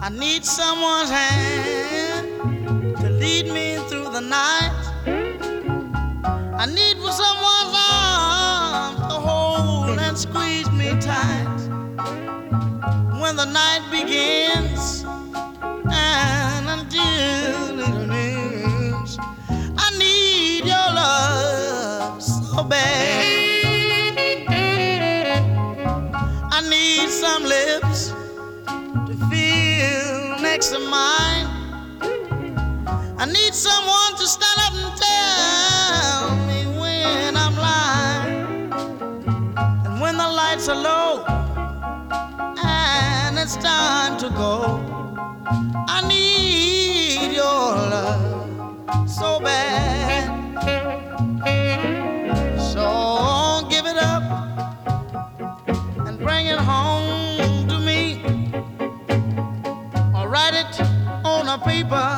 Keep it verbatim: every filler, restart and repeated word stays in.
I need someone's hand to lead me through the night. I need someone's arms to hold and squeeze me tight when the night begins and until it ends. I need your love so bad. I need some lips to feel next to mine. I need someone to stand up and tell me when I'm lying, and when the lights are low and it's time to go. I need your love so bad. So give it up and bring it home to me, or write it on a paper